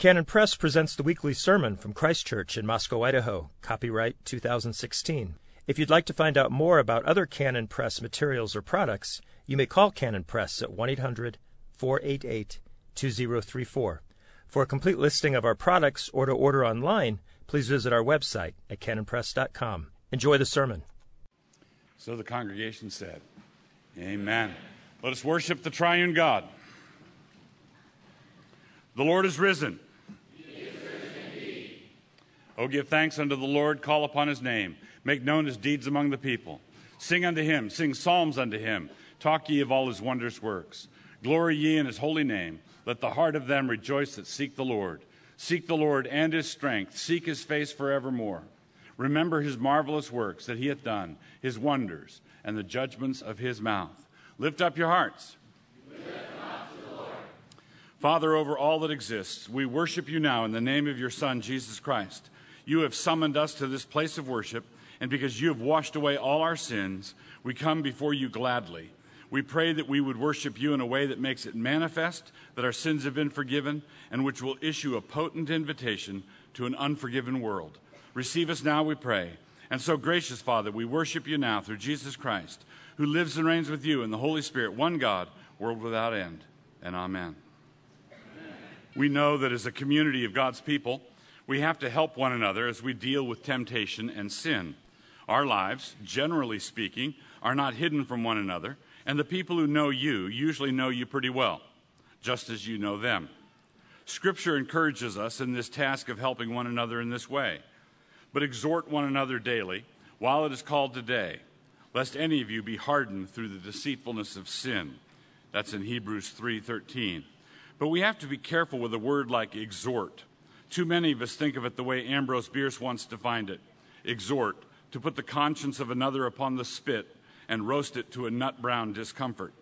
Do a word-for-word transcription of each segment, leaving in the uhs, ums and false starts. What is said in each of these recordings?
Canon Press presents the weekly sermon from Christ Church in Moscow, Idaho, copyright two thousand sixteen. If you'd like to find out more about other Canon Press materials or products, you may call Canon Press at one eight hundred, four eight eight, two zero three four. For a complete listing of our products or to order online, please visit our website at canon press dot com. Enjoy the sermon. So the congregation said, Amen. Let us worship the triune God. The Lord is risen. He is risen indeed. Oh, give thanks unto the Lord, call upon his name, make known his deeds among the people. Sing unto him, sing psalms unto him, talk ye of all his wondrous works. Glory ye in his holy name. Let the heart of them rejoice that seek the Lord. Seek the Lord and his strength, seek his face forevermore. Remember his marvelous works that he hath done, his wonders, and the judgments of his mouth. Lift up your hearts. Father, over all that exists, we worship you now in the name of your Son, Jesus Christ. You have summoned us to this place of worship, and because you have washed away all our sins, we come before you gladly. We pray that we would worship you in a way that makes it manifest that our sins have been forgiven, and which will issue a potent invitation to an unforgiven world. Receive us now, we pray. And so, gracious Father, we worship you now through Jesus Christ, who lives and reigns with you in the Holy Spirit, one God, world without end. And amen. We know that as a community of God's people, we have to help one another as we deal with temptation and sin. Our lives, generally speaking, are not hidden from one another, and the people who know you usually know you pretty well, just as you know them. Scripture encourages us in this task of helping one another in this way. But exhort one another daily, while it is called today, lest any of you be hardened through the deceitfulness of sin. That's in Hebrews three thirteen. But we have to be careful with a word like exhort. Too many of us think of it the way Ambrose Bierce once defined it. Exhort, to put the conscience of another upon the spit and roast it to a nut-brown discomfort.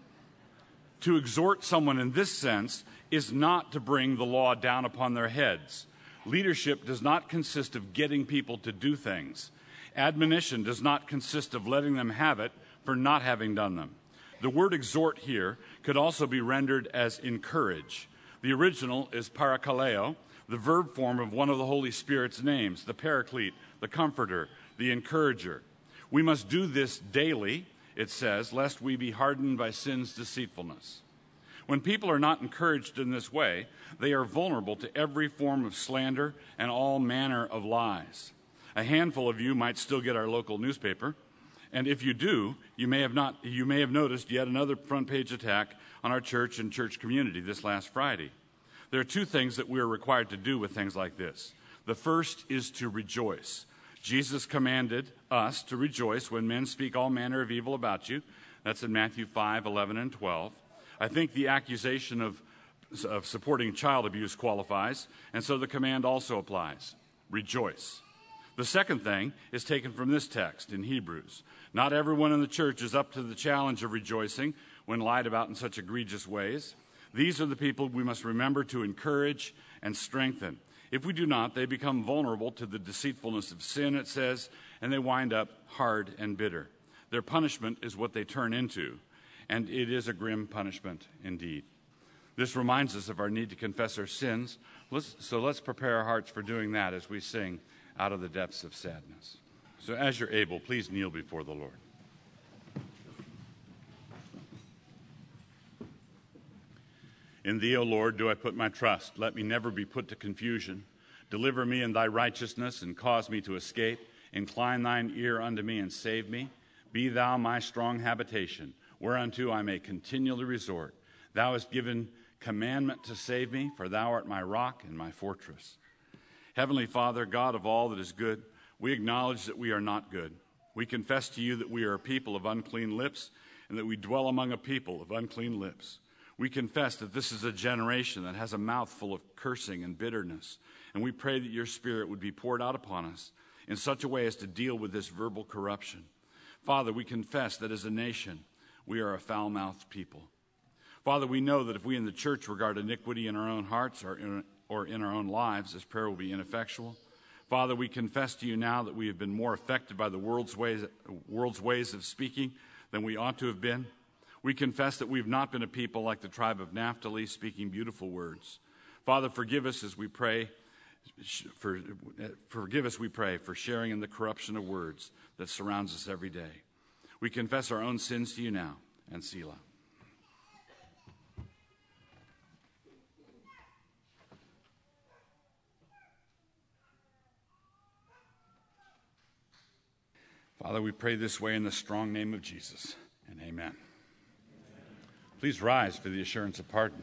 To exhort someone in this sense is not to bring the law down upon their heads. Leadership does not consist of getting people to do things. Admonition does not consist of letting them have it for not having done them. The word exhort here could also be rendered as encourage. The original is parakaleo, the verb form of one of the Holy Spirit's names, the Paraclete, the Comforter, the Encourager. We must do this daily, it says, lest we be hardened by sin's deceitfulness. When people are not encouraged in this way, they are vulnerable to every form of slander and all manner of lies. A handful of you might still get our local newspaper, and if you do, you may have not you may have noticed yet another front page attack on our church and church community this last Friday. There are two things that we are required to do with things like this. The first is to rejoice. Jesus commanded us to rejoice when men speak all manner of evil about you. That's in Matthew five, eleven, and twelve. I think the accusation of, of supporting child abuse qualifies, and so the command also applies. Rejoice. The second thing is taken from this text in Hebrews. Not everyone in the church is up to the challenge of rejoicing when lied about in such egregious ways. These are the people we must remember to encourage and strengthen. If we do not, they become vulnerable to the deceitfulness of sin, it says, and they wind up hard and bitter. Their punishment is what they turn into, and it is a grim punishment indeed. This reminds us of our need to confess our sins, let's, so let's prepare our hearts for doing that as we sing Out of the Depths of Sadness. So as you're able, please kneel before the Lord. In thee, O Lord, do I put my trust. Let me never be put to confusion. Deliver me in thy righteousness and cause me to escape. Incline thine ear unto me and save me. Be thou my strong habitation, whereunto I may continually resort. Thou hast given commandment to save me, for thou art my rock and my fortress. Heavenly Father, God of all that is good, we acknowledge that we are not good. We confess to you that we are a people of unclean lips and that we dwell among a people of unclean lips. We confess that this is a generation that has a mouth full of cursing and bitterness, and we pray that your Spirit would be poured out upon us in such a way as to deal with this verbal corruption. Father, we confess that as a nation, we are a foul-mouthed people. Father, we know that if we in the church regard iniquity in our own hearts or in, or in our own lives, this prayer will be ineffectual. Father, we confess to you now that we have been more affected by the world's ways, world's ways of speaking than we ought to have been. We confess that we've not been a people like the tribe of Naphtali speaking beautiful words. Father, forgive us as we pray. For, forgive us, we pray, for sharing in the corruption of words that surrounds us every day. We confess our own sins to you now, and Selah. Father, we pray this way in the strong name of Jesus, and amen. Amen. Please rise for the assurance of pardon.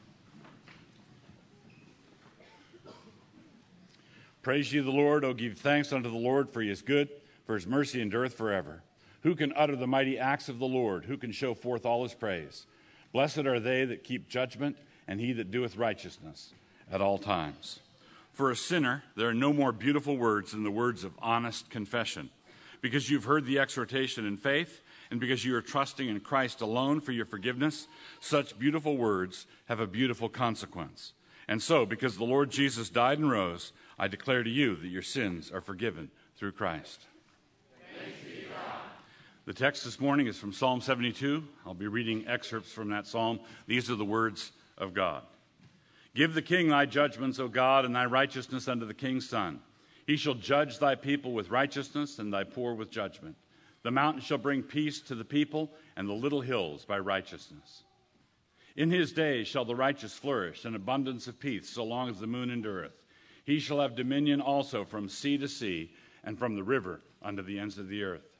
Praise ye the Lord. O give thanks unto the Lord, for he is good, for his mercy endureth forever. Who can utter the mighty acts of the Lord? Who can show forth all his praise? Blessed are they that keep judgment, and he that doeth righteousness at all times. For a sinner, there are no more beautiful words than the words of honest confession. Because you've heard the exhortation in faith, and because you are trusting in Christ alone for your forgiveness, such beautiful words have a beautiful consequence. And so, because the Lord Jesus died and rose, I declare to you that your sins are forgiven through Christ. Thanks be to God. The text this morning is from Psalm seventy-two. I'll be reading excerpts from that psalm. These are the words of God. Give the king thy judgments, O God, and thy righteousness unto the king's son. He shall judge thy people with righteousness, and thy poor with judgment. The mountains shall bring peace to the people, and the little hills by righteousness. In his days shall the righteous flourish, and abundance of peace, so long as the moon endureth. He shall have dominion also from sea to sea, and from the river unto the ends of the earth.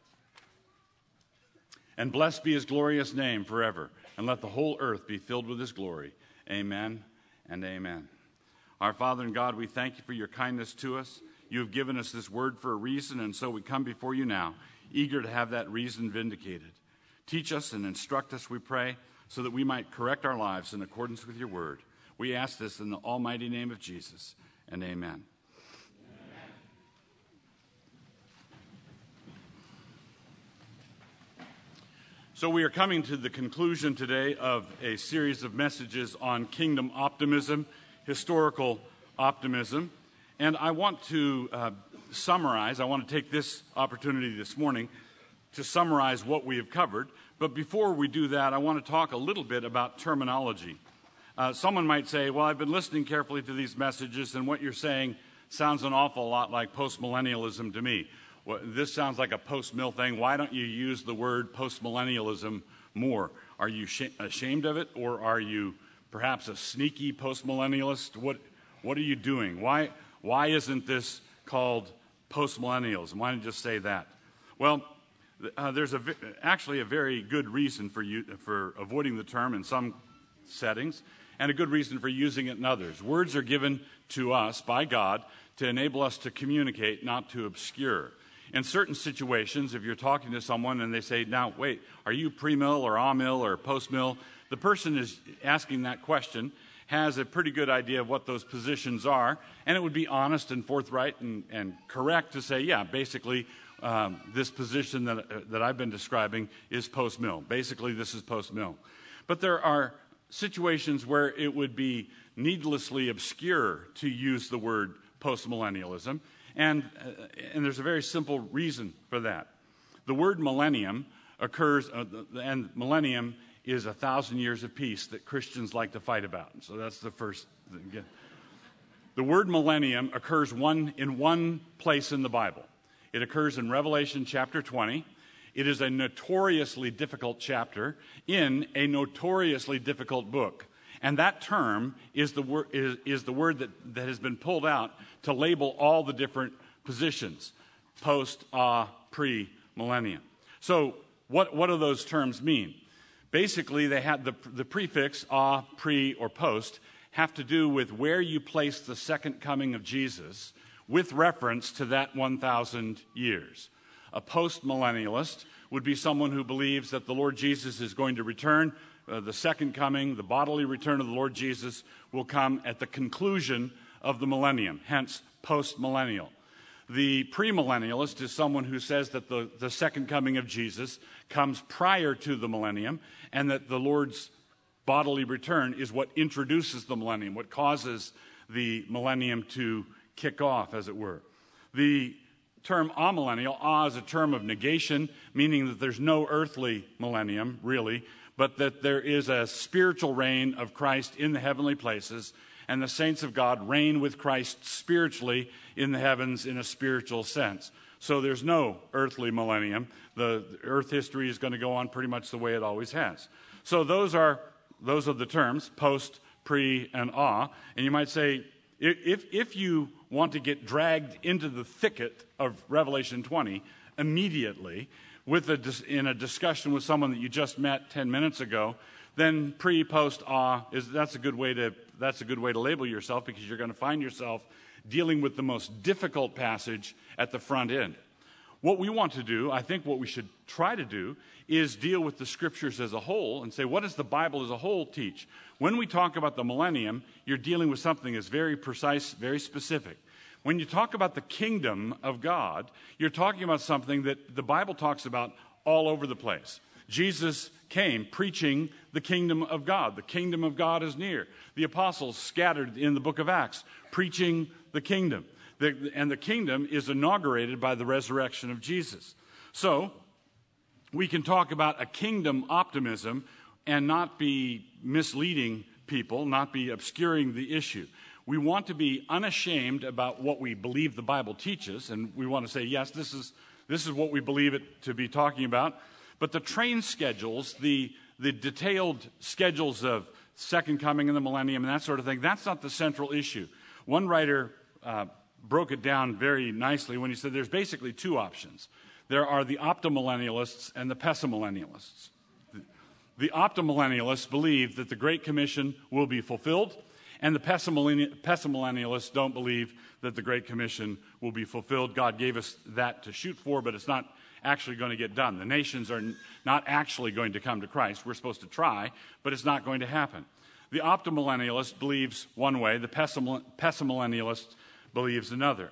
And blessed be his glorious name forever, and let the whole earth be filled with his glory. Amen and amen. Our Father and God, we thank you for your kindness to us. You have given us this word for a reason, and so we come before you now, eager to have that reason vindicated. Teach us and instruct us, we pray, so that we might correct our lives in accordance with your word. We ask this in the almighty name of Jesus, and amen. Amen. So we are coming to the conclusion today of a series of messages on kingdom optimism, historical optimism. And I want to uh, summarize, I want to take this opportunity this morning to summarize what we have covered. But before we do that, I want to talk a little bit about terminology. Uh, someone might say, well, I've been listening carefully to these messages, and what you're saying sounds an awful lot like postmillennialism to me. Well, this sounds like a post-mill thing. Why don't you use the word postmillennialism more? Are you sh- ashamed of it, or are you perhaps a sneaky postmillennialist? What, what are you doing? Why... Why isn't this called postmillennialism? Why don't you just say that? Well, uh, there's a, actually a very good reason for, you, for avoiding the term in some settings, and a good reason for using it in others. Words are given to us by God to enable us to communicate, not to obscure. In certain situations, if you're talking to someone and they say, now, wait, are you pre-mill or a-mill or post-mill? The person is asking that question has a pretty good idea of what those positions are, and it would be honest and forthright and, and correct to say, yeah, basically, um, this position that, uh, that I've been describing is post-mill. Basically, this is post-mill. But there are situations where it would be needlessly obscure to use the word postmillennialism, and, uh, and there's a very simple reason for that. The word millennium occurs, uh, and millennium is a thousand years of peace that Christians like to fight about. So that's the first thing. The word millennium occurs one in one place in the Bible. It occurs in Revelation chapter twenty. It is a notoriously difficult chapter in a notoriously difficult book. And that term is the, wor- is, is the word that, that has been pulled out to label all the different positions, post, ah, pre, millennium. So what, what do those terms mean? Basically, they had the, the prefix, ah, pre, or post, have to do with where you place the second coming of Jesus with reference to that one thousand years. A post-millennialist would be someone who believes that the Lord Jesus is going to return. Uh, the second coming, the bodily return of the Lord Jesus, will come at the conclusion of the millennium, hence post-millennial. The premillennialist is someone who says that the, the second coming of Jesus comes prior to the millennium, and that the Lord's bodily return is what introduces the millennium, what causes the millennium to kick off, as it were. The term amillennial, ah is a term of negation, meaning that there's no earthly millennium, really, but that there is a spiritual reign of Christ in the heavenly places, and the saints of God reign with Christ spiritually in the heavens in a spiritual sense. So there's no earthly millennium. The, the earth history is going to go on pretty much the way it always has. So those are those are the terms, post, pre, and ah. And you might say, if, if you want to get dragged into the thicket of Revelation twenty immediately with a, in a discussion with someone that you just met ten minutes ago, then pre, post, ah, is that's a good way to that's a good way to label yourself, because you're going to find yourself dealing with the most difficult passage at the front end. What we want to do, I think what we should try to do, is deal with the scriptures as a whole and say, what does the Bible as a whole teach? When we talk about the millennium, you're dealing with something that's very precise, very specific. When you talk about the kingdom of God, you're talking about something that the Bible talks about all over the place. Jesus came preaching the kingdom of God. The kingdom of God is near. The apostles scattered in the book of Acts preaching the kingdom. The, and the kingdom is inaugurated by the resurrection of Jesus. So we can talk about a kingdom optimism and not be misleading people, not be obscuring the issue. We want to be unashamed about what we believe the Bible teaches, and we want to say, yes, this is this is what we believe it to be talking about. But the train schedules, the, the detailed schedules of second coming and the millennium and that sort of thing, that's not the central issue. One writer uh, broke it down very nicely when he said there's basically two options. There are the optimillennialists and the pessimillennialists. The, the optimillennialists believe that the Great Commission will be fulfilled, and the pessimillennialists don't believe that the Great Commission will be fulfilled. God gave us that to shoot for, but it's not actually going to get done. The nations are not actually going to come to Christ. We're supposed to try, but it's not going to happen. The optimillennialist believes one way, the pessimillennialist believes another.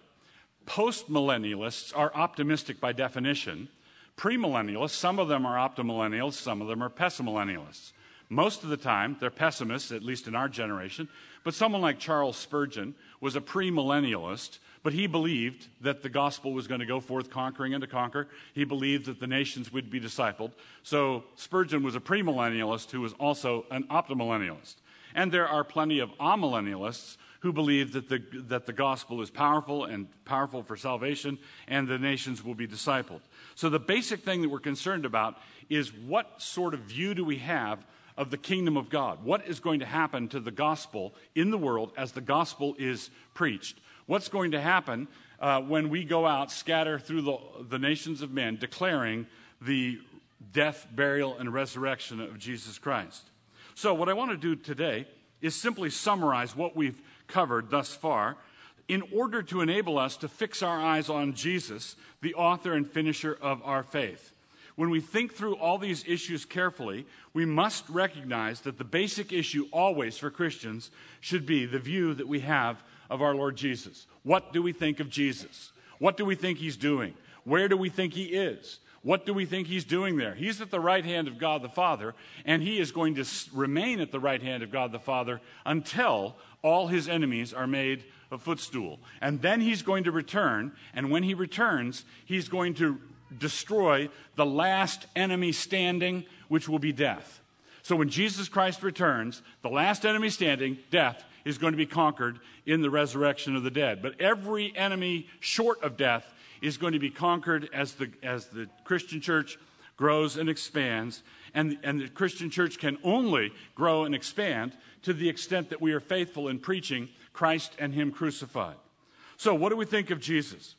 Postmillennialists are optimistic by definition. Premillennialists, some of them are optimillennials, some of them are pessimillennialists. Most of the time, they're pessimists, at least in our generation. But someone like Charles Spurgeon was a premillennialist, but he believed that the gospel was going to go forth conquering and to conquer. He believed that the nations would be discipled. So Spurgeon was a premillennialist who was also an optimillennialist. And there are plenty of amillennialists who believe that the, that the gospel is powerful and powerful for salvation, and the nations will be discipled. So the basic thing that we're concerned about is what sort of view do we have of the kingdom of God? What is going to happen to the gospel in the world as the gospel is preached? What's going to happen uh, when we go out, scatter through the, the nations of men, declaring the death, burial, and resurrection of Jesus Christ? So what I want to do today is simply summarize what we've covered thus far in order to enable us to fix our eyes on Jesus, the author and finisher of our faith. When we think through all these issues carefully, we must recognize that the basic issue always for Christians should be the view that we have of our Lord Jesus. What do we think of Jesus? What do we think he's doing? Where do we think he is? What do we think he's doing there? He's at the right hand of God the Father, and he is going to remain at the right hand of God the Father until all his enemies are made a footstool. And then he's going to return, and when he returns, he's going to destroy the last enemy standing, which will be death. So when Jesus Christ returns, the last enemy standing, death, is going to be conquered in the resurrection of the dead. But every enemy short of death is going to be conquered as the as the Christian church grows and expands. And, and the Christian church can only grow and expand to the extent that we are faithful in preaching Christ and him crucified. So what do we think of Jesus?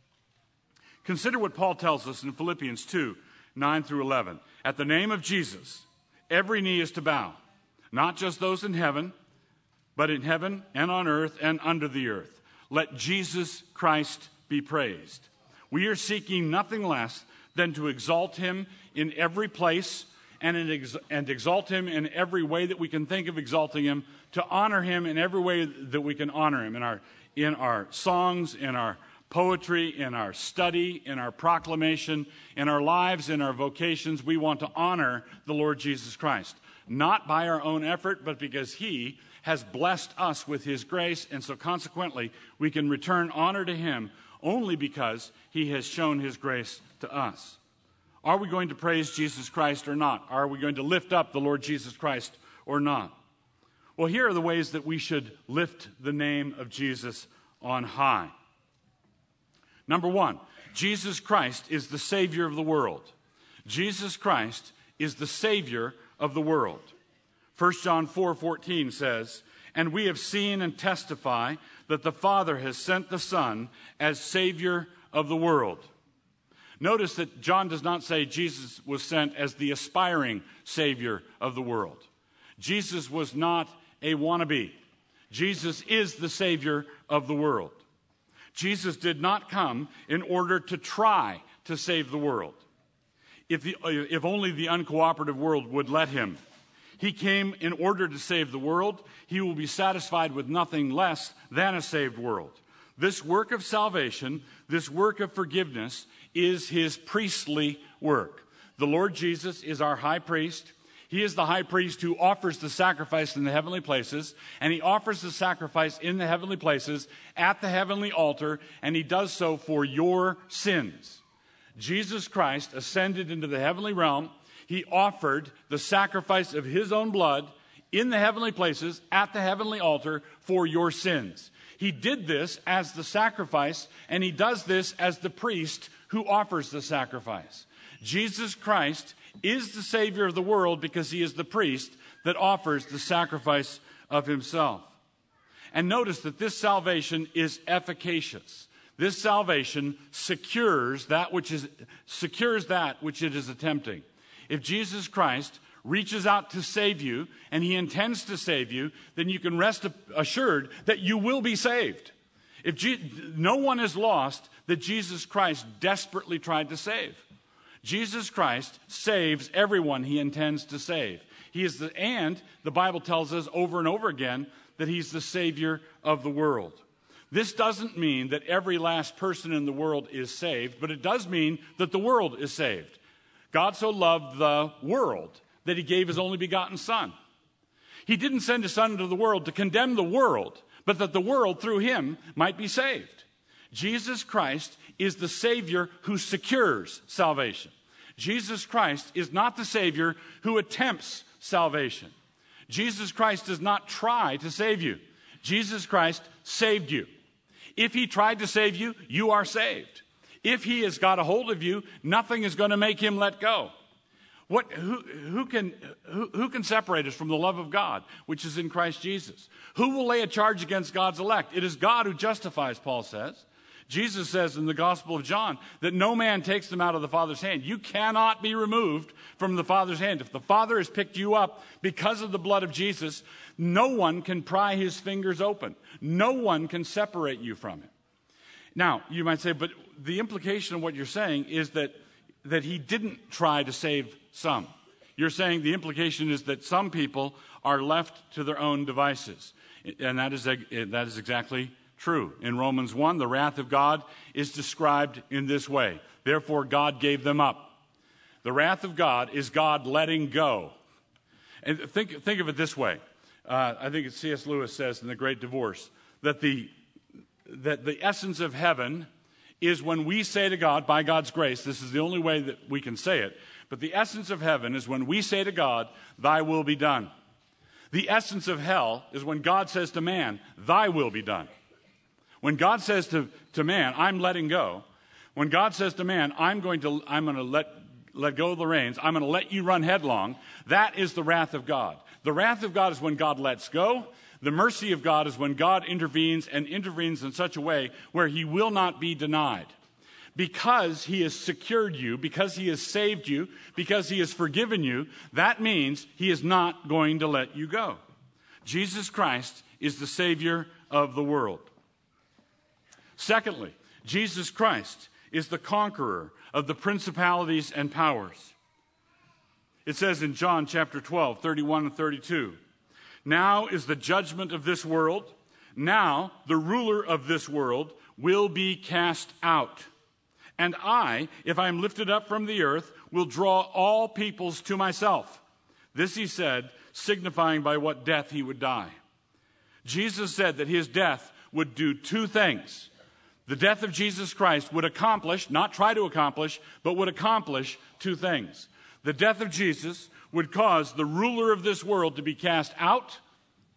Consider what Paul tells us in Philippians two, nine through eleven. At the name of Jesus, every knee is to bow, not just those in heaven, but in heaven and on earth and under the earth. Let Jesus Christ be praised. We are seeking nothing less than to exalt him in every place and, in ex- and exalt him in every way that we can think of exalting him, to honor him in every way that we can honor him, in our, in our songs, in our poetry, in our study, in our proclamation, in our lives, in our vocations. We want to honor the Lord Jesus Christ, not by our own effort, but because he has blessed us with his grace, and so consequently we can return honor to him only because he has shown his grace to us. Are we going to praise Jesus Christ or not? Are we going to lift up the Lord Jesus Christ or not? Well, here are the ways that we should lift the name of Jesus on high. Number one, Jesus Christ is the Savior of the world. Jesus Christ is the Savior of the world. First John four fourteen says, "And we have seen and testify that the Father has sent the Son as Savior of the world." Notice that John does not say Jesus was sent as the aspiring Savior of the world. Jesus was not a wannabe. Jesus is the Savior of the world. Jesus did not come in order to try to save the world, if, the, if only the uncooperative world would let him. He came in order to save the world. He will be satisfied with nothing less than a saved world. This work of salvation, this work of forgiveness, is his priestly work. The Lord Jesus is our high priest. He is the high priest who offers the sacrifice in the heavenly places, and he offers the sacrifice in the heavenly places at the heavenly altar, and he does so for your sins. Jesus Christ ascended into the heavenly realm. He offered the sacrifice of his own blood in the heavenly places at the heavenly altar for your sins. He did this as the sacrifice, and he does this as the priest who offers the sacrifice. Jesus Christ is the Savior of the world because he is the priest that offers the sacrifice of himself. And notice that this salvation is efficacious. This salvation secures that which is secures that which it is attempting. If Jesus Christ reaches out to save you, and he intends to save you, then you can rest assured that you will be saved. If Je- no one is lost that Jesus Christ desperately tried to save. Jesus Christ saves everyone he intends to save. He is the, and the Bible tells us over and over again that he's the Savior of the world. This doesn't mean that every last person in the world is saved, but it does mean that the world is saved. God so loved the world that he gave his only begotten Son. He didn't send his Son into the world to condemn the world, but that the world through him might be saved. Jesus Christ is the Savior who secures salvation. Jesus Christ is not the Savior who attempts salvation. Jesus Christ does not try to save you. Jesus Christ saved you. If he tried to save you, you are saved. If he has got a hold of you, nothing is going to make him let go. What, who, who, can, who, who can separate us from the love of God, which is in Christ Jesus? Who will lay a charge against God's elect? It is God who justifies, Paul says. Jesus says in the Gospel of John that no man takes them out of the Father's hand. You cannot be removed from the Father's hand. If the Father has picked you up because of the blood of Jesus, no one can pry his fingers open. No one can separate you from him. Now, you might say, but the implication of what you're saying is that, that he didn't try to save some. You're saying the implication is that some people are left to their own devices. And that is, that is exactly true. In Romans one, the wrath of God is described in this way. Therefore, God gave them up. The wrath of God is God letting go. And think, think of it this way. Uh, I think it's C S Lewis says in The Great Divorce that the, that the essence of heaven is when we say to God, by God's grace, this is the only way that we can say it, but the essence of heaven is when we say to God, thy will be done. The essence of hell is when God says to man, thy will be done. When God says to, to man, I'm letting go. When God says to man, I'm going to, I'm going to let, let go of the reins. I'm going to let you run headlong. That is the wrath of God. The wrath of God is when God lets go. The mercy of God is when God intervenes and intervenes in such a way where he will not be denied. Because he has secured you, because he has saved you, because he has forgiven you, that means he is not going to let you go. Jesus Christ is the Savior of the world. Secondly, Jesus Christ is the conqueror of the principalities and powers. It says in John chapter twelve, thirty-one and thirty-two, now is the judgment of this world. Now the ruler of this world will be cast out. And I, if I am lifted up from the earth, will draw all peoples to myself. This he said, signifying by what death he would die. Jesus said that his death would do two things. The death of Jesus Christ would accomplish, not try to accomplish, but would accomplish two things. The death of Jesus would cause the ruler of this world to be cast out,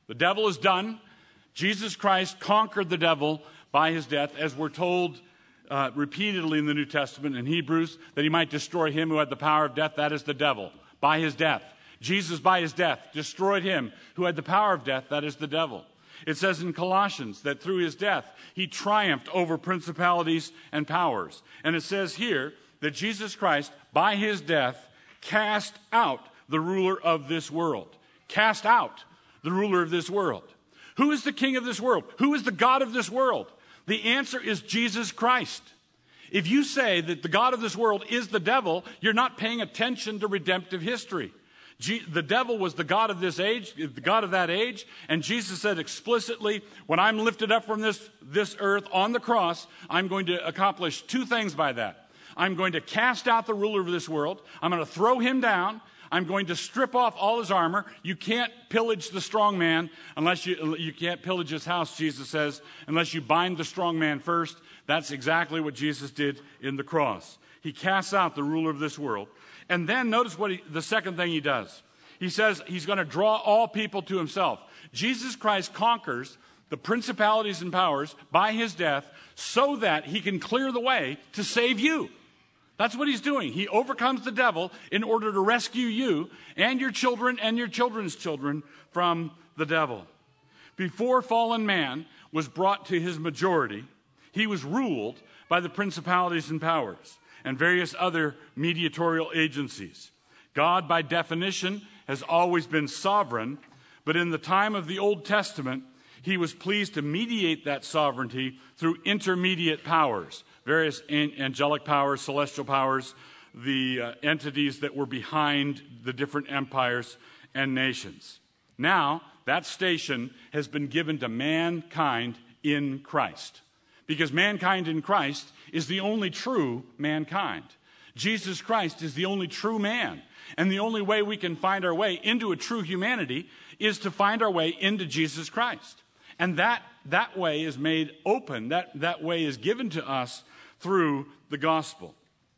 The devil is done. Jesus Christ conquered the devil by his death, as we're told uh, repeatedly in the New Testament in Hebrews, that he might destroy him who had the power of death, that is the devil, by his death. Jesus, by his death, destroyed him who had the power of death, that is the devil. It says in Colossians that through his death, he triumphed over principalities and powers. And it says here that Jesus Christ, by his death, cast out the ruler of this world. Cast out the ruler of this world. Who is the king of this world? Who is the God of this world? The answer is Jesus Christ. If you say that the God of this world is the devil, you're not paying attention to redemptive history. G- the devil was the God of this age, the God of that age, and Jesus said explicitly, when I'm lifted up from this, this earth on the cross, I'm going to accomplish two things by that. I'm going to cast out the ruler of this world. I'm going to throw him down. I'm going to strip off all his armor. You can't pillage the strong man unless you, you can't pillage his house, Jesus says, unless you bind the strong man first. That's exactly what Jesus did in the cross. He casts out the ruler of this world. And then notice what he, the second thing he does. He says he's going to draw all people to himself. Jesus Christ conquers the principalities and powers by his death so that he can clear the way to save you. That's what he's doing. He overcomes the devil in order to rescue you and your children and your children's children from the devil. Before fallen man was brought to his majority, he was ruled by the principalities and powers and various other mediatorial agencies. God, by definition, has always been sovereign, but in the time of the Old Testament, he was pleased to mediate that sovereignty through intermediate powers, various angelic powers, celestial powers, the uh, entities that were behind the different empires and nations. Now, that station has been given to mankind in Christ, because mankind in Christ is the only true mankind. Jesus Christ is the only true man, and the only way we can find our way into a true humanity is to find our way into Jesus Christ. And that, that way is made open, that, that way is given to us through the gospel.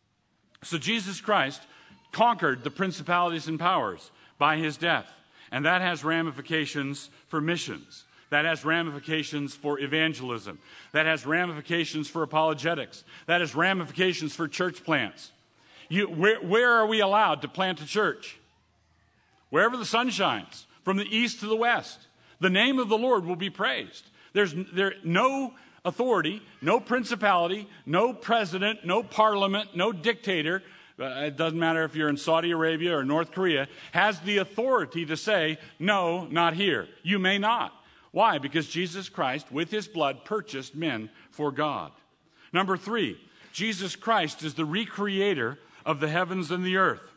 So Jesus Christ conquered the principalities and powers by his death. And that has ramifications for missions. That has ramifications for evangelism. That has ramifications for apologetics. That has ramifications for church plants. You, where, where are we allowed to plant a church? Wherever the sun shines, from the east to the west. The name of the Lord will be praised. There's there no authority, no principality, no president, no parliament, no dictator, uh, it doesn't matter if you're in Saudi Arabia or North Korea, has the authority to say, no, not here. You may not. Why? Because Jesus Christ, with his blood, purchased men for God. Number three, Jesus Christ is the recreator of the heavens and the earth.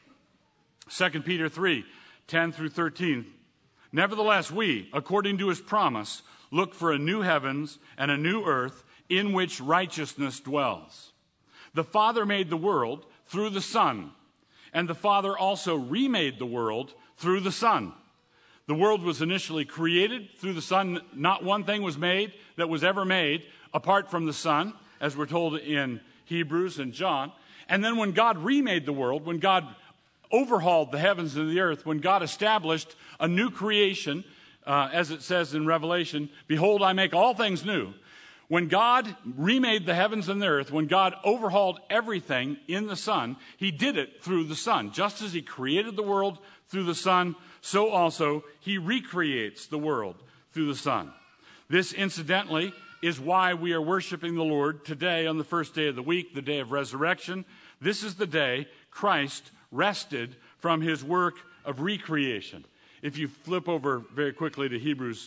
Second Peter three, ten through thirteen. Nevertheless, we, according to his promise, look for a new heavens and a new earth in which righteousness dwells. The Father made the world through the Son, and the Father also remade the world through the Son. The world was initially created through the Son. Not one thing was made that was ever made apart from the Son, as we're told in Hebrews and John. And then when God remade the world, when God overhauled the heavens and the earth, when God established a new creation, uh, as it says in Revelation, behold, I make all things new. When God remade the heavens and the earth, when God overhauled everything in the Son, he did it through the Son. Just as he created the world through the Son, so also he recreates the world through the Son. This, incidentally, is why we are worshiping the Lord today on the first day of the week, the day of resurrection. This is the day Christ rested from his work of recreation. If you flip over very quickly to Hebrews,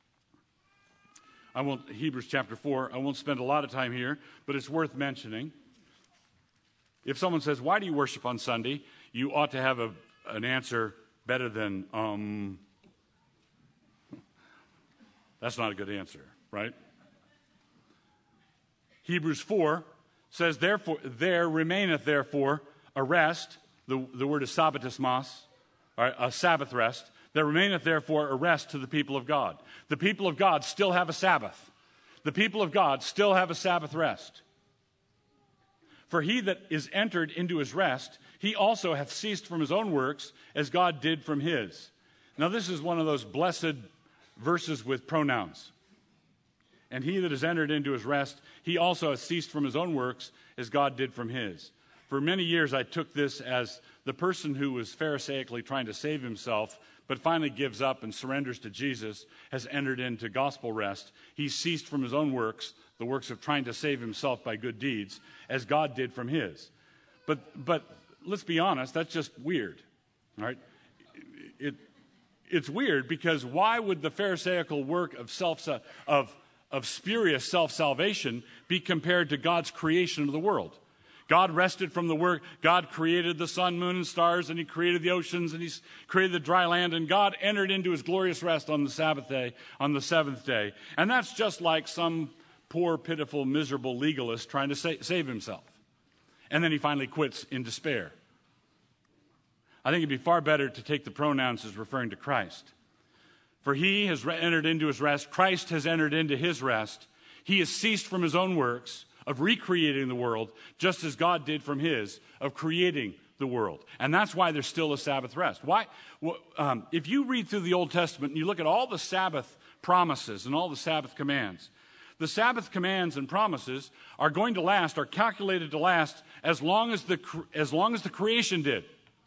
I won't, Hebrews chapter four, I won't spend a lot of time here, but it's worth mentioning. If someone says, why do you worship on Sunday? You ought to have a, an answer better than, um, that's not a good answer, right? Hebrews four says, therefore, there remaineth therefore a rest. The, the word is sabbatismos, or a Sabbath rest. There remaineth therefore a rest to the people of God. The people of God still have a Sabbath. The people of God still have a Sabbath rest. For he that is entered into his rest, he also hath ceased from his own works, as God did from his. Now this is one of those blessed verses with pronouns. And he that has entered into his rest, he also has ceased from his own works, as God did from his. For many years I took this as the person who was pharisaically trying to save himself, but finally gives up and surrenders to Jesus, has entered into gospel rest. He's ceased from his own works, the works of trying to save himself by good deeds, as God did from his. But but let's be honest, that's just weird, all right? It, it's weird because why would the pharisaical work of self of of spurious self-salvation be compared to God's creation of the world? God rested from the work. God created the sun, moon, and stars, and he created the oceans, and he created the dry land, and God entered into his glorious rest on the Sabbath day, on the seventh day. And that's just like some poor, pitiful, miserable legalist trying to sa- save himself. And then he finally quits in despair. I think it'd be far better to take the pronouns as referring to Christ. For he has re- entered into his rest. Christ has entered into his rest. He has ceased from his own works of recreating the world, just as God did from his, of creating the world. And that's why there's still a Sabbath rest. Why? Well, um, if you read through the Old Testament and you look at all the Sabbath promises and all the Sabbath commands, the Sabbath commands and promises are going to last, are calculated to last as long as the, as long as the creation did.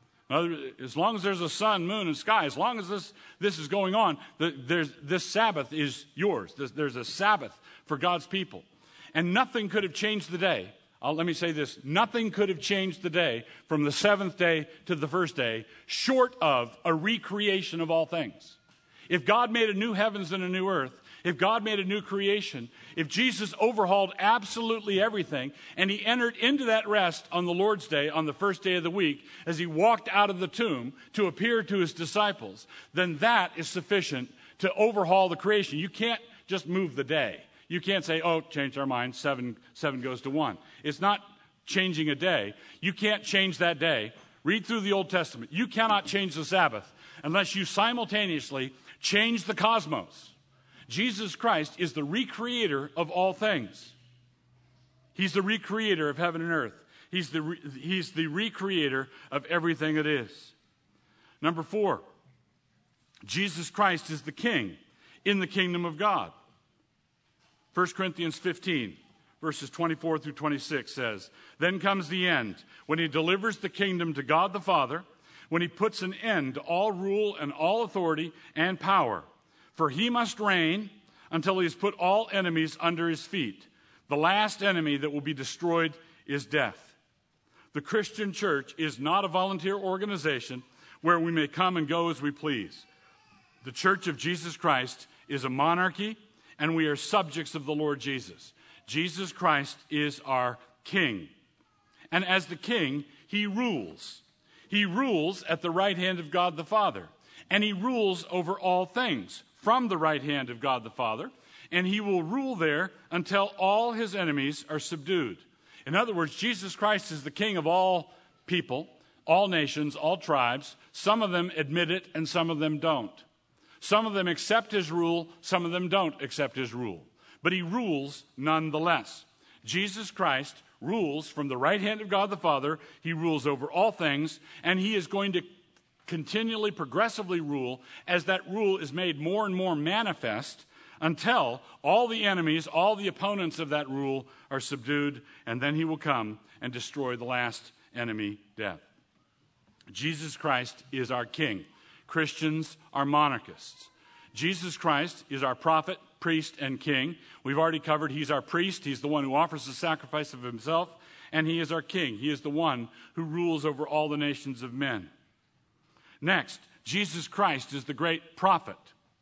As long as there's a sun, moon, and sky, as long as this, this is going on, the, there's, this Sabbath is yours. There's, there's a Sabbath for God's people. And nothing could have changed the day. Uh, let me say this. Nothing could have changed the day from the seventh day to the first day, short of a recreation of all things. If God made a new heavens and a new earth, if God made a new creation, if Jesus overhauled absolutely everything, and he entered into that rest on the Lord's Day, on the first day of the week, as he walked out of the tomb to appear to his disciples, then that is sufficient to overhaul the creation. You can't just move the day. You can't say, oh, change our mind, seven, seven goes to one. It's not changing a day. You can't change that day. Read through the Old Testament. You cannot change the Sabbath unless you simultaneously change the cosmos. Jesus Christ is the recreator of all things. He's the recreator of heaven and earth. He's the, re- he's the recreator of everything that is. Number four, Jesus Christ is the king in the kingdom of God. First Corinthians fifteen, verses twenty-four through twenty-six says, then comes the end, when he delivers the kingdom to God the Father, when he puts an end to all rule and all authority and power. For he must reign until he has put all enemies under his feet. The last enemy that will be destroyed is death. The Christian church is not a volunteer organization where we may come and go as we please. The Church of Jesus Christ is a monarchy, and we are subjects of the Lord Jesus. Jesus Christ is our king. And as the king, he rules. He rules at the right hand of God the Father. And he rules over all things from the right hand of God the Father. And he will rule there until all his enemies are subdued. In other words, Jesus Christ is the king of all people, all nations, all tribes. Some of them admit it and some of them don't. Some of them accept his rule, some of them don't accept his rule. But he rules nonetheless. Jesus Christ rules from the right hand of God the Father. He rules over all things, and he is going to continually, progressively rule as that rule is made more and more manifest until all the enemies, all the opponents of that rule are subdued, and then he will come and destroy the last enemy, death. Jesus Christ is our king. Christians are monarchists. Jesus Christ is our prophet, priest, and king. We've already covered he's our priest. He's the one who offers the sacrifice of himself. And he is our king. He is the one who rules over all the nations of men. Next, Jesus Christ is the great prophet.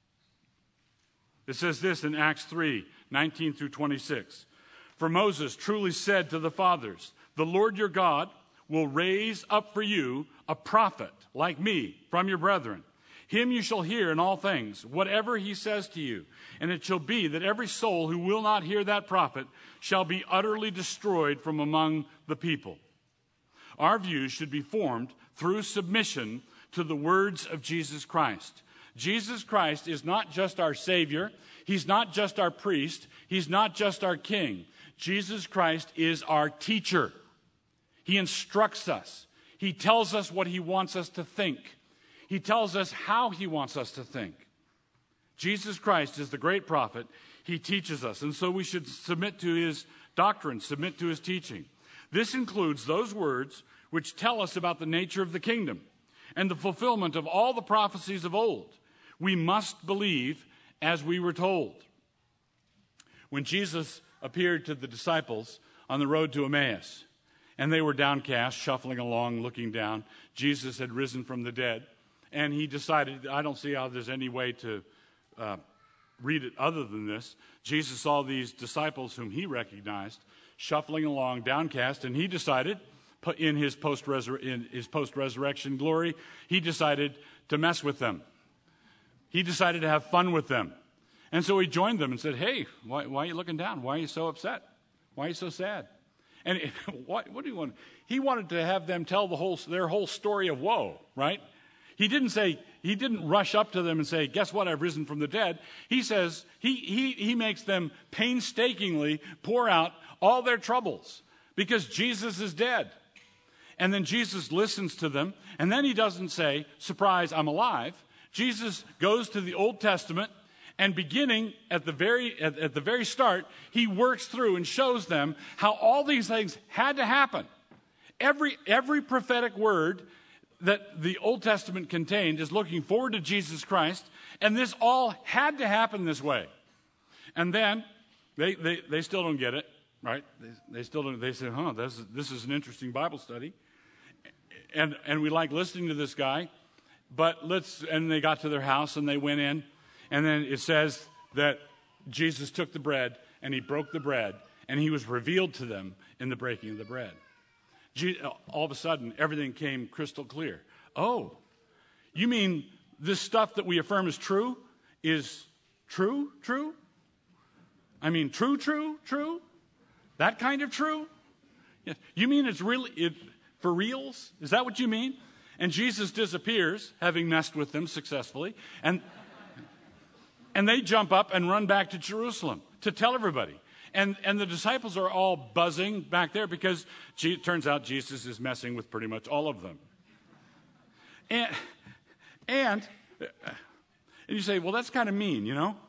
It says this in Acts three, nineteen through twenty-six. For Moses truly said to the fathers, the Lord your God will raise up for you a prophet like me from your brethren. Him you shall hear in all things, whatever he says to you. And it shall be that every soul who will not hear that prophet shall be utterly destroyed from among the people. Our views should be formed through submission to the words of Jesus Christ. Jesus Christ is not just our Savior. He's not just our priest. He's not just our king. Jesus Christ is our teacher. He instructs us. He tells us what he wants us to think. He tells us how he wants us to think. Jesus Christ is the great prophet. He teaches us, and so we should submit to his doctrine, submit to his teaching. This includes those words which tell us about the nature of the kingdom and the fulfillment of all the prophecies of old. We must believe as we were told. When Jesus appeared to the disciples on the road to Emmaus, and they were downcast, shuffling along, looking down, Jesus had risen from the dead, and he decided, I don't see how there's any way to uh, read it other than this. Jesus saw these disciples whom he recognized shuffling along, downcast, and he decided, in his post-resur- in his post-resurrection glory, he decided to mess with them. He decided to have fun with them. And so he joined them and said, hey, why, why are you looking down? Why are you so upset? Why are you so sad? And it, what, what do you want? He wanted to have them tell the whole, their whole story of woe, right? He didn't say, he didn't rush up to them and say, guess what, I've risen from the dead. He says, he, he, he makes them painstakingly pour out all their troubles because Jesus is dead. And then Jesus listens to them, and then he doesn't say, surprise, I'm alive. Jesus goes to the Old Testament, and beginning at the very at, at the very start, he works through and shows them how all these things had to happen. Every every prophetic word that the Old Testament contained is looking forward to Jesus Christ, and this all had to happen this way. And then they they, they still don't get it, right? They, they still don't. They say, "Huh, this is, this is an interesting Bible study," and and we like listening to this guy. But let's, and they got to their house and they went in, and then it says that Jesus took the bread and he broke the bread and he was revealed to them in the breaking of the bread. All of a sudden, everything came crystal clear. Oh, you mean this stuff that we affirm is true is true, true? I mean, true, true, true? That kind of true? Yeah. You mean it's really, it, for reals? Is that what you mean? And Jesus disappears, having messed with them successfully, and, and they jump up and run back to Jerusalem to tell everybody. And, and the disciples are all buzzing back there because it turns out Jesus is messing with pretty much all of them. And, and, and you say, well, that's kind of mean, you know?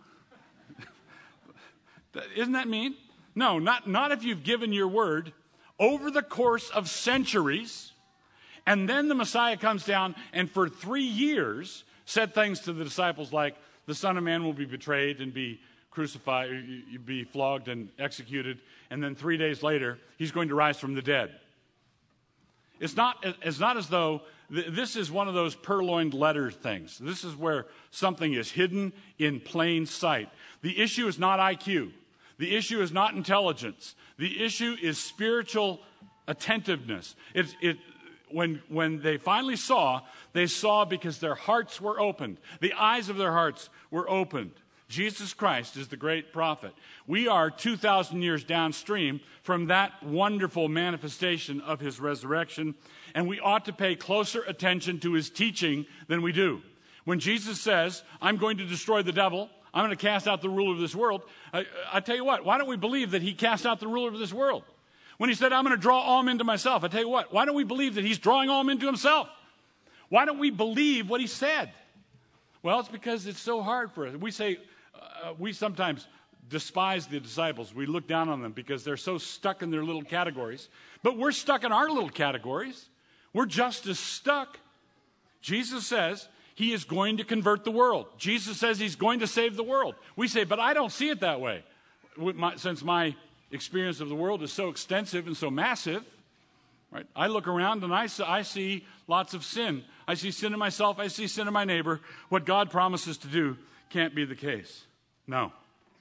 Isn't that mean? No, not, not if you've given your word over the course of centuries. And then the Messiah comes down and for three years said things to the disciples like, the Son of Man will be betrayed and be crucified, be flogged and executed, and then three days later, he's going to rise from the dead. It's not, it's not as though th- this is one of those purloined letter things. This is where something is hidden in plain sight. The issue is not I Q. The issue is not intelligence. The issue is spiritual attentiveness. It's, it, When, when they finally saw, they saw because their hearts were opened. The eyes of their hearts were opened. Jesus Christ is the great prophet. We are two thousand years downstream from that wonderful manifestation of his resurrection, and we ought to pay closer attention to his teaching than we do. When Jesus says, I'm going to destroy the devil, I'm going to cast out the ruler of this world, I, I tell you what, why don't we believe that he cast out the ruler of this world? When he said, I'm going to draw all men to myself, I tell you what, why don't we believe that he's drawing all men to himself? Why don't we believe what he said? Well, it's because it's so hard for us. We say, uh, we sometimes despise the disciples. We look down on them because they're so stuck in their little categories. But we're stuck in our little categories. We're just as stuck. Jesus says he is going to convert the world. Jesus says he's going to save the world. We say, but I don't see it that way. My, since my experience of the world is so extensive and so massive, right? I look around and I, I see lots of sin. I see sin in myself. I see sin in my neighbor. What God promises to do can't be the case. No.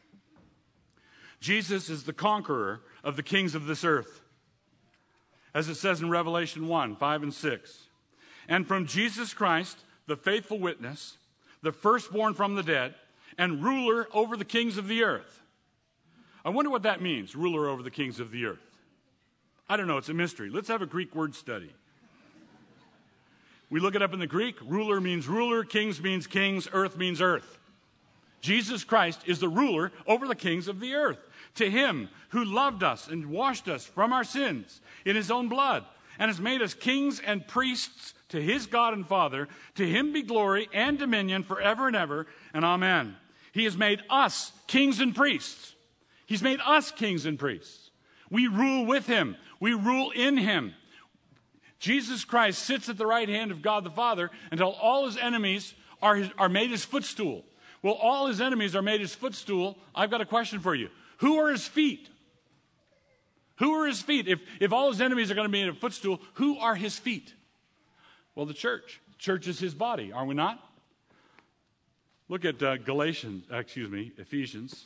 Jesus is the conqueror of the kings of this earth, as it says in Revelation one, five and six. And from Jesus Christ, the faithful witness, the firstborn from the dead, and ruler over the kings of the earth. I wonder what that means, ruler over the kings of the earth. I don't know, it's a mystery. Let's have a Greek word study. We look it up in the Greek. Ruler means ruler, kings means kings, earth means earth. Jesus Christ is the ruler over the kings of the earth. To him who loved us and washed us from our sins in his own blood and has made us kings and priests to his God and Father, to him be glory and dominion forever and ever, and amen. He has made us kings and priests. He's made us kings and priests. We rule with him. We rule in him. Jesus Christ sits at the right hand of God the Father until all his enemies are, his, are made his footstool. Well, all his enemies are made his footstool. I've got a question for you. Who are his feet? Who are his feet? If, if all his enemies are going to be in a footstool, who are his feet? Well, the church. The church is his body, are we not? Look at uh, Galatians, uh, excuse me, Ephesians.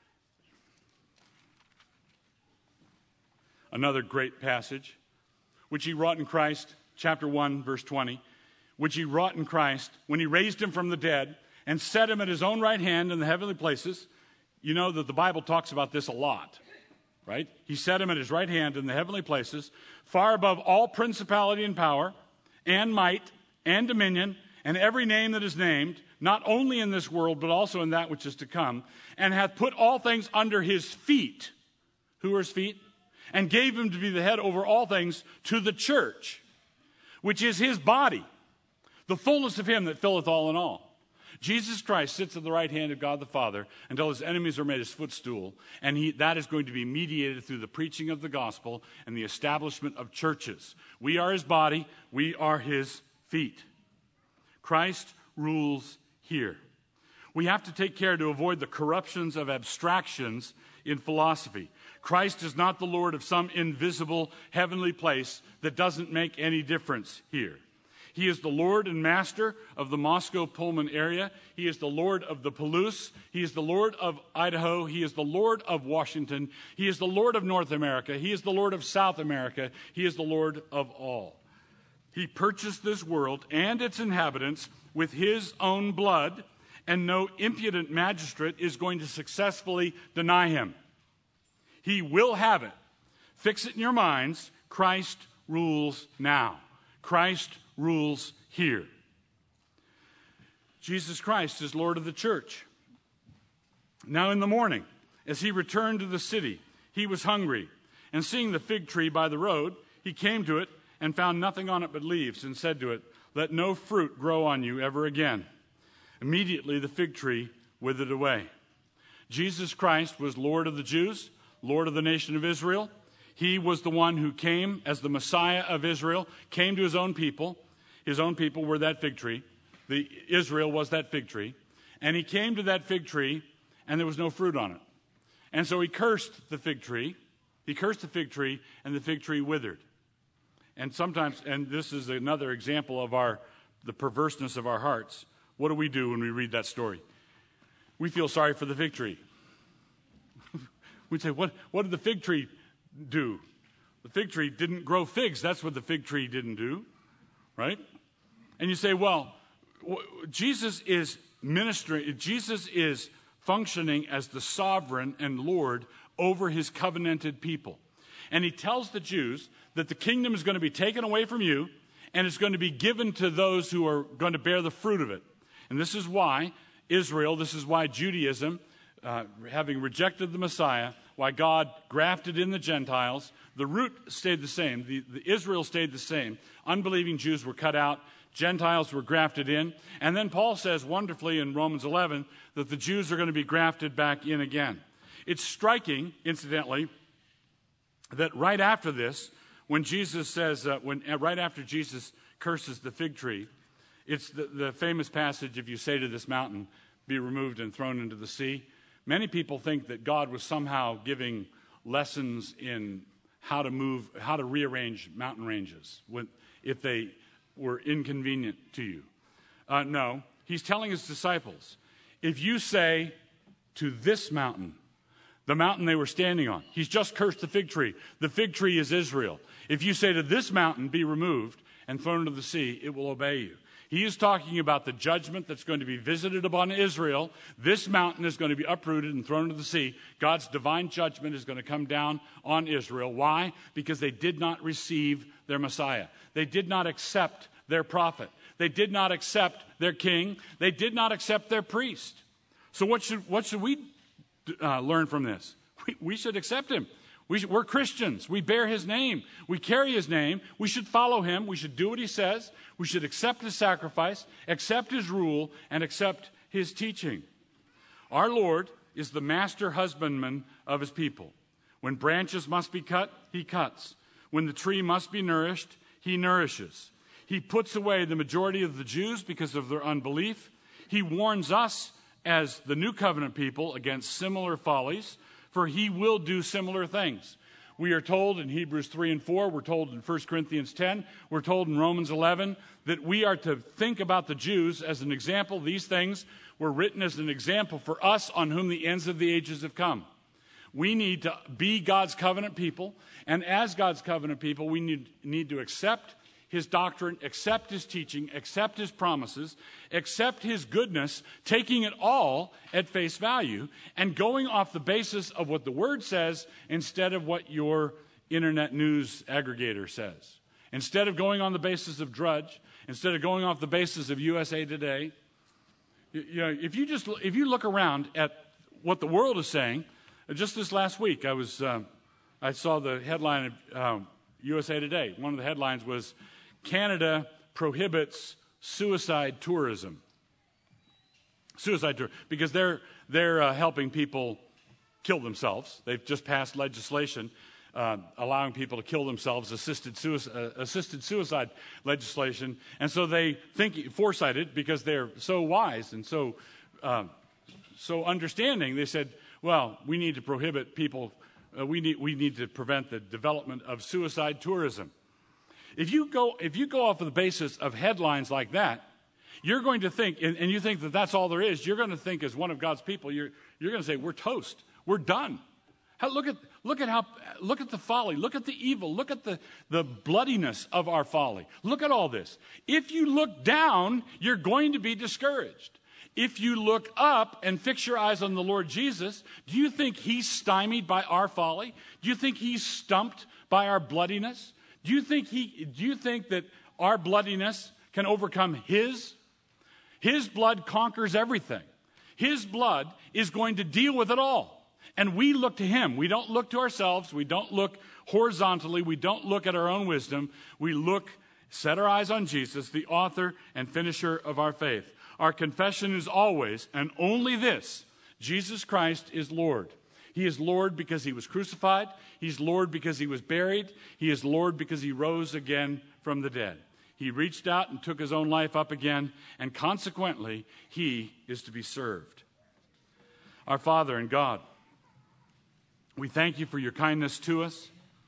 Another great passage. Which he wrought in Christ, chapter one, verse twenty. Which he wrought in Christ when he raised him from the dead and set him at his own right hand in the heavenly places. You know that the Bible talks about this a lot. Right? He set him at his right hand in the heavenly places, far above all principality and power, and might, and dominion, and every name that is named, not only in this world, but also in that which is to come, and hath put all things under his feet. Who are his feet? And gave him to be the head over all things to the church, which is his body, the fullness of him that filleth all in all. Jesus Christ sits at the right hand of God the Father until his enemies are made his footstool, and he, that is going to be mediated through the preaching of the gospel and the establishment of churches. We are his body. We are his feet. Christ rules here. We have to take care to avoid the corruptions of abstractions in philosophy. Christ is not the Lord of some invisible heavenly place that doesn't make any difference here. He is the Lord and master of the Moscow-Pullman area. He is the Lord of the Palouse. He is the Lord of Idaho. He is the Lord of Washington. He is the Lord of North America. He is the Lord of South America. He is the Lord of all. He purchased this world and its inhabitants with his own blood, and no impudent magistrate is going to successfully deny him. He will have it. Fix it in your minds. Christ rules now. Christ rules here. Jesus Christ is Lord of the church. Now in the morning, as he returned to the city, he was hungry. And seeing the fig tree by the road, he came to it and found nothing on it but leaves, and said to it, "Let no fruit grow on you ever again." Immediately the fig tree withered away. Jesus Christ was Lord of the Jews, Lord of the nation of Israel. He was the one who came as the Messiah of Israel, came to his own people. His own people were that fig tree. The Israel was that fig tree. And he came to that fig tree, and there was no fruit on it. And so he cursed the fig tree. He cursed the fig tree, and the fig tree withered. And sometimes, and this is another example of our the perverseness of our hearts, what do we do when we read that story? We feel sorry for the fig tree. We say, what, what did the fig tree do? The fig tree didn't grow figs. That's what the fig tree didn't do, right? And you say, well, Jesus is ministering, Jesus is functioning as the sovereign and Lord over his covenanted people. And he tells the Jews that the kingdom is going to be taken away from you, and it's going to be given to those who are going to bear the fruit of it. And this is why Israel, this is why Judaism, uh, having rejected the Messiah, why God grafted in the Gentiles, the root stayed the same. The, the Israel stayed the same. Unbelieving Jews were cut out. Gentiles were grafted in. And then Paul says wonderfully in Romans eleven that the Jews are going to be grafted back in again. It's striking, incidentally, that right after this, when Jesus says, uh, when uh, right after Jesus curses the fig tree, it's the, the famous passage, if you say to this mountain, be removed and thrown into the sea. Many people think that God was somehow giving lessons in how to move, how to rearrange mountain ranges when, if they were inconvenient to you. Uh, no, he's telling his disciples, if you say to this mountain, the mountain they were standing on, he's just cursed the fig tree. The fig tree is Israel. If you say to this mountain, be removed and thrown into the sea, it will obey you. He is talking about the judgment that's going to be visited upon Israel. This mountain is going to be uprooted and thrown into the sea. God's divine judgment is going to come down on Israel. Why? Because they did not receive their Messiah. They did not accept their prophet. They did not accept their king. They did not accept their priest. So what should, what should we uh, learn from this? We, we should accept him. We should, we're Christians. We bear his name. We carry his name. We should follow him. We should do what he says. We should accept his sacrifice, accept his rule, and accept his teaching. Our Lord is the master husbandman of his people. When branches must be cut, he cuts. When the tree must be nourished, he nourishes. He puts away the majority of the Jews because of their unbelief. He warns us as the new covenant people against similar follies, for he will do similar things. We are told in Hebrews three and four, we're told in First Corinthians ten, we're told in Romans eleven, that we are to think about the Jews as an example. These things were written as an example for us on whom the ends of the ages have come. We need to be God's covenant people, and as God's covenant people, we need, need to accept his doctrine, accept his teaching, accept his promises, accept his goodness, taking it all at face value, and going off the basis of what the Word says instead of what your internet news aggregator says. Instead of going on the basis of Drudge, instead of going off the basis of U S A Today, you, you know, if you just if you look around at what the world is saying, just this last week, I was um, I saw the headline of um, U S A Today. One of the headlines was, Canada prohibits suicide tourism. Suicide tour, because they're they're uh, helping people kill themselves. They've just passed legislation uh, allowing people to kill themselves, assisted suicide, uh, assisted suicide legislation, and so they think foresighted because they're so wise and so uh, so understanding. They said, well, we need to prohibit people. Uh, we need we need to prevent the development of suicide tourism. If you go, if you go off of the basis of headlines like that, you're going to think, and, and you think that that's all there is, you're going to think as one of God's people, you're, you're going to say, we're toast. We're done. How, look at, look at how, look at the folly. Look at the evil. Look at the, the bloodiness of our folly. Look at all this. If you look down, you're going to be discouraged. If you look up and fix your eyes on the Lord Jesus, do you think he's stymied by our folly? Do you think he's stumped by our bloodiness? Do you think he? Do you think that our bloodiness can overcome his? His blood conquers everything. His blood is going to deal with it all. And we look to him. We don't look to ourselves. We don't look horizontally. We don't look at our own wisdom. We look, set our eyes on Jesus, the author and finisher of our faith. Our confession is always and only this: Jesus Christ is Lord. He is Lord because he was crucified. He's Lord because he was buried. He is Lord because he rose again from the dead. He reached out and took his own life up again, and consequently, he is to be served. Our Father and God, we thank you for your kindness to us.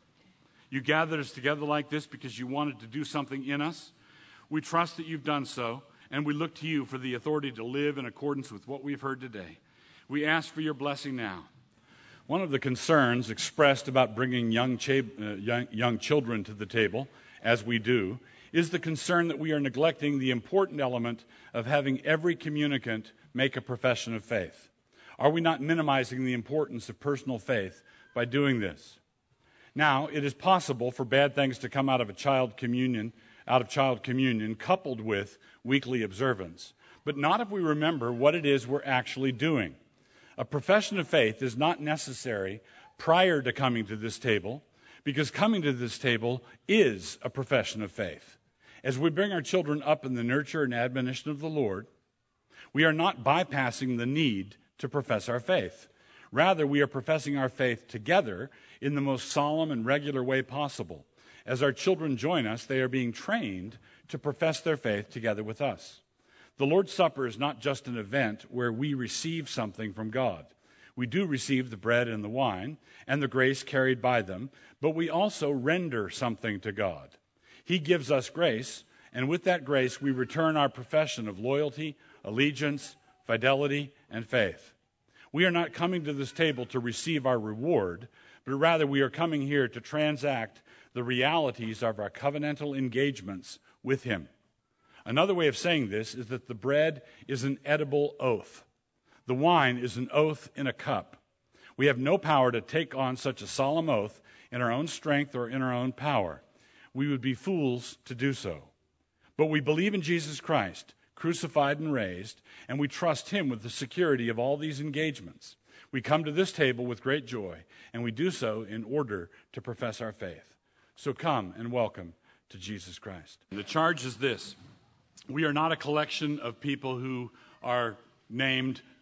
You gathered us together like this because you wanted to do something in us. We trust that you've done so, and we look to you for the authority to live in accordance with what we've heard today. We ask for your blessing now. One of the concerns expressed about bringing young, cha- uh, young, young children to the table, as we do, is the concern that we are neglecting the important element of having every communicant make a profession of faith. Are we not minimizing the importance of personal faith by doing this? Now, it is possible for bad things to come out of a child communion, out of child communion, coupled with weekly observance, but not if we remember what it is we're actually doing. A profession of faith is not necessary prior to coming to this table, because coming to this table is a profession of faith. As we bring our children up in the nurture and admonition of the Lord, we are not bypassing the need to profess our faith. Rather, we are professing our faith together in the most solemn and regular way possible. As our children join us, they are being trained to profess their faith together with us. The Lord's Supper is not just an event where we receive something from God. We do receive the bread and the wine and the grace carried by them, but we also render something to God. He gives us grace, and with that grace we return our profession of loyalty, allegiance, fidelity, and faith. We are not coming to this table to receive our reward, but rather we are coming here to transact the realities of our covenantal engagements with him. Another way of saying this is that the bread is an edible oath. The wine is an oath in a cup. We have no power to take on such a solemn oath in our own strength or in our own power. We would be fools to do so. But we believe in Jesus Christ, crucified and raised, and we trust him with the security of all these engagements. We come to this table with great joy, and we do so in order to profess our faith. So come and welcome to Jesus Christ. The charge is this: we are not a collection of people who are named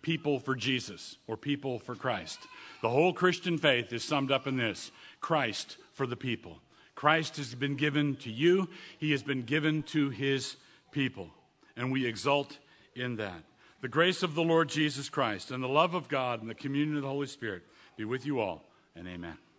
people for Jesus or people for Christ. The whole Christian faith is summed up in this: Christ for the people. Christ has been given to you. He has been given to his people, and we exult in that. The grace of the Lord Jesus Christ and the love of God and the communion of the Holy Spirit be with you all, and amen.